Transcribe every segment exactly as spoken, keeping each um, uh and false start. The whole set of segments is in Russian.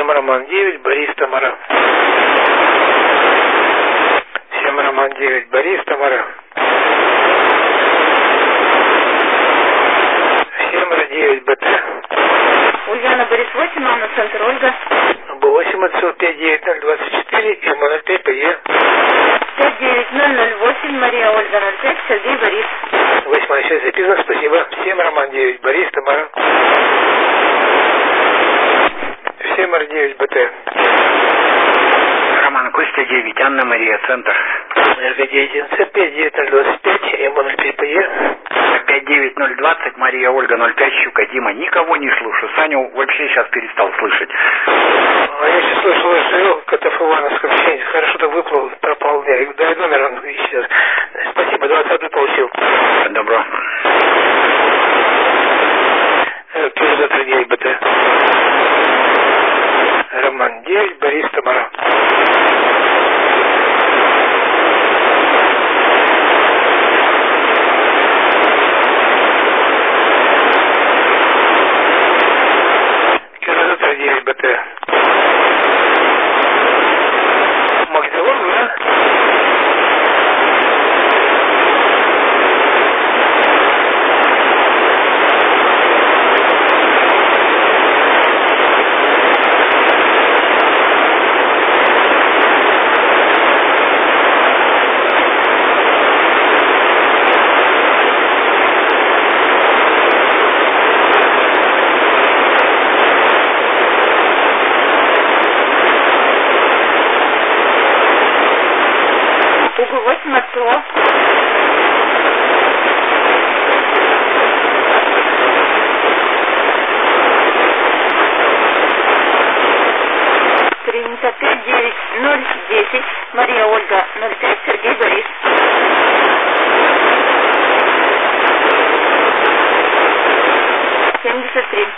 семь Роман девять, Борис, Тамара. семь Роман девять, Борис, Тамара. семь девять, БТ. Ульяна, Борис, восемь, Анна, центр, Ольга. восемь отцов пять девять ноль двадцать четыре, М ноль пять, ПЕ. пять девять ноль ноль восемь, Мария, Ольга, ноль пять, Сергей, Борис. Восьмая часть записана, спасибо. семь Роман девять, Борис, Тамара. семь Р девять, БТ. Роман Костя девять, Анна Мария, центр. РГ девять, пять девять ноль двадцать пять, М ноль пять, ПЕ. пять девять ноль двадцать, Мария, Ольга, ноль пять, Щука, Дима. Никого не слушаю. Саню вообще сейчас перестал слышать. А я сейчас слышал, что Котов Ивановском все хорошо так выплыл, пропал. Я дай номер, он сейчас. Спасибо, двадцать один получил. Добро. Кирзатор девять, БТ. Роман девять, Борис, Тамара. Кирзатор девять, БТ. Магнитолог, да? Угу, восемь отцов. Принято. пять девять ноль десять, Мария, Ольга, ноль пять, Сергей, Борис. семьдесят три.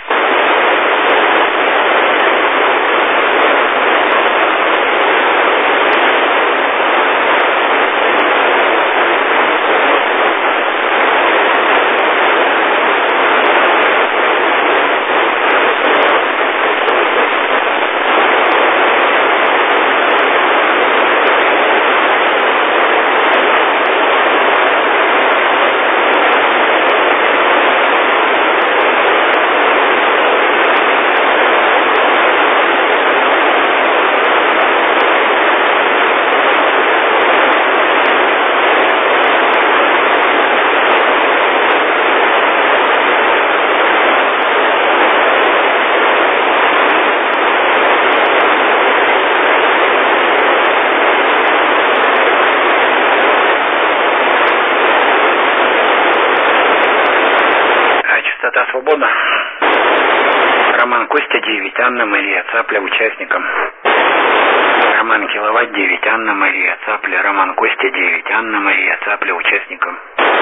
Частота свободна. Роман Костя девять, Анна Мария, Цапля, участникам. Роман Киловатт девять, Анна Мария, Цапля, Роман Костя девять, Анна Мария, Цапля, участникам.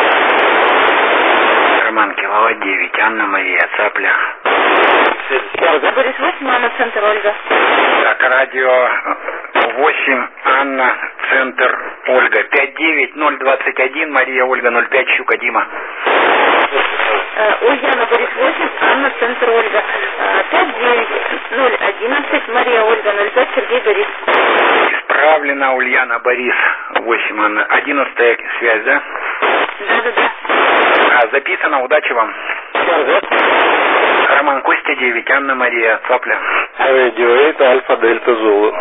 Роман Киловатт девять, Анна Мария, Цапля. Борис восемь, Анна, центр, Ольга. Так, радио восемь, Анна, центр, Ольга. пять девять ноль двадцать один, Мария, Ольга, ноль пять, Щука, Дима. Ульяна, Борис восемь, Анна, центр, Ольга. пять девять ноль одиннадцать, Мария, Ольга, ноль пять, Сергей, Борис. Исправлена, Ульяна, Борис восемь, Анна. одиннадцатая связь, да? Да, да, да. А, записано, удачи вам. Роман Костя девять, Анна Мария, Цапля. Радио это Альфа Дельта Зулу.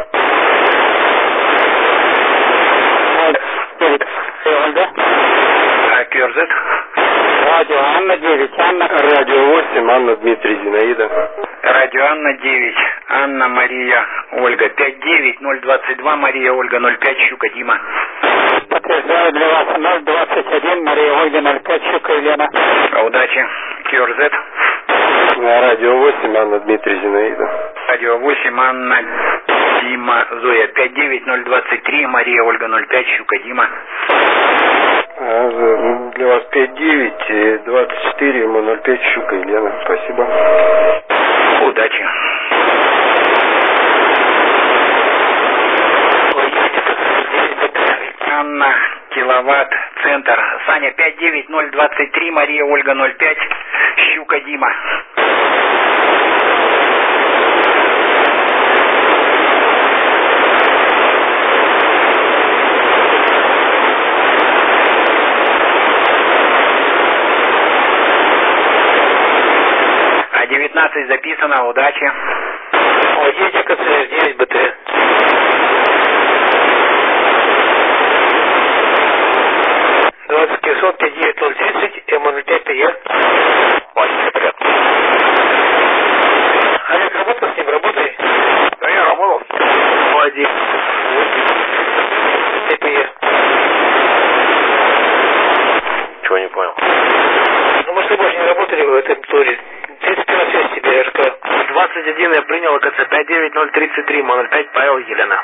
А, Кирзет. Радио Анна девять, Анна. Радио восемь, Анна, Дмитрий, Зинаида. Радио Анна девять, Анна Мария, Ольга. пять девять ноль двадцать два, Мария, Ольга, ноль пять, Щука, Дима. Подтверждаю для вас ноль двадцать один, Мария, Ольга, ноль пять, Щука, Елена. А, удачи. Кирзет. Радио восемь, Анна, Дмитрий, Зинаида. Радио восемь, Анна, Дима, Зоя. пять девять ноль двадцать три, Мария, Ольга, ноль пять, Щука, Дима. А, для вас пять девять двадцать четыре, ему ноль пять, Щука, Елена. Спасибо. Удачи. Анна, Киловатт, центр. Саня, пять девять ноль двадцать три, Мария, Ольга, ноль пять, Щука, Дима. пятнадцать записано, удачи. О, девять КЦ, девять БТ. двадцать пятьсот, пять девять ноль тридцать, М ноль пять ТЕ. Вася, привет. Олег, работал с ним, работай? Да я работал. Молодец. ТПЕ. Чего не понял? Ну мы с тобой же не работали в этом туре. тридцать первая связь тебе, РК. двадцать один я принял КЦ пять девять ноль тридцать три, ноль пять Павел Елена.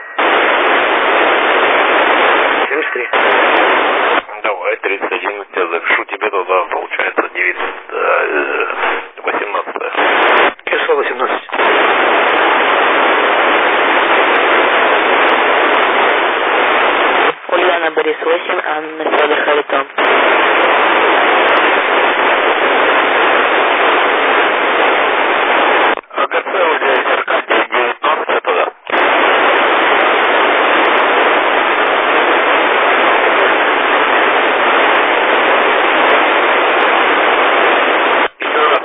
семьдесят три. Давай, тридцать один, я запишу тебе туда, получается, девятьсот восемнадцать. девятьсот восемнадцать. Ульяна, Борис восемь, Анна, Федор, Харитон. АКЦ у тебя РК девятнадцать туда. Еще раз.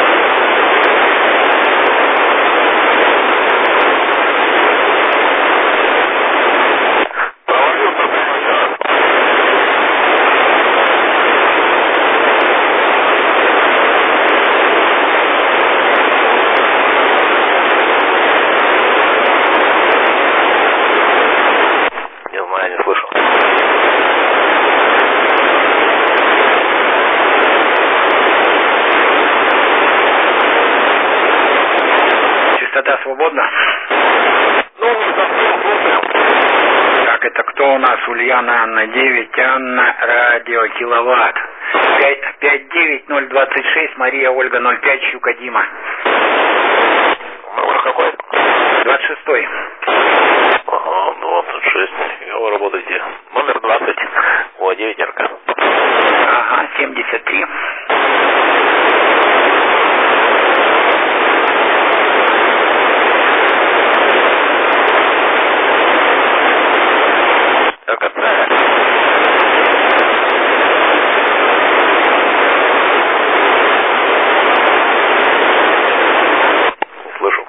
Провалился прямо сейчас. Не знаю, не слышал. Частота свободна? Ну, не совсем слушаем. Так, это кто у нас? Ульяна, Анна, девять, Анна, радио, киловатт. пять девять ноль двадцать шесть, Мария, Ольга, ноль пять, Щука, Дима. Номер какой? двадцать шестой. Ага, двадцать шесть. И вы работаете. Номер двадцать. О, девять РК. Ага, семьдесят три. АКЦ. Не слышу.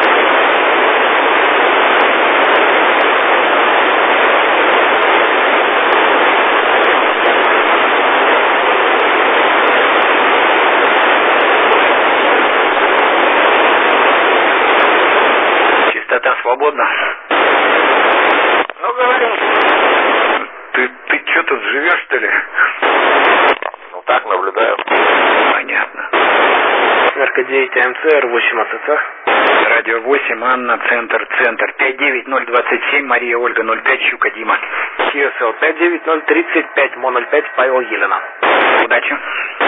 Частота свободна? Ну, говори. Ты, ты что тут живешь, что ли? Ну, так, наблюдаю. Понятно. РК девять АМЦ, Р восемь АЦЦ. Радио восемь, Анна, центр, центр. пять девять ноль двадцать семь, Мария, Ольга, ноль пять, Щука, Дима. КСЛ пять девять ноль тридцать пять, ноль пять Павел Елена. Удачи.